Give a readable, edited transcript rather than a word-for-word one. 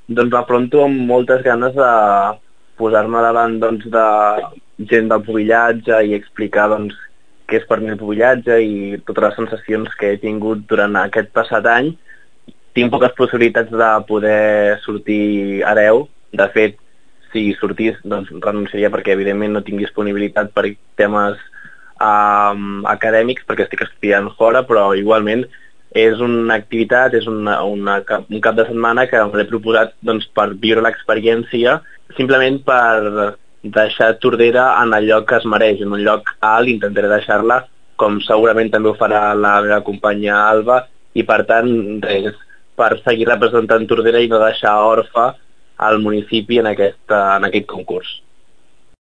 doncs m'afronto amb moltes ganes de posar-me davant doncs, de gent del pubillatge i explicar doncs, què és per mi el pubillatge i totes les sensacions que he tingut durant aquest passat any. Tinc poques possibilitats de poder sortir hereu. De fet, si sortís, doncs renunciaria perquè evidentment no tinc disponibilitat per temes acadèmics, perquè estic estudiant fora, però igualment és una activitat, és un cap de setmana que m'he proposat doncs, per viure l'experiència, simplement per deixar Tordera en el lloc que es mereix, en un lloc alt. Intentaré deixar-la, com segurament també ho farà la meva companya Alba, i per tant, res, per seguir representant Tordera i no deixar orfe al municipi en aquest concurs.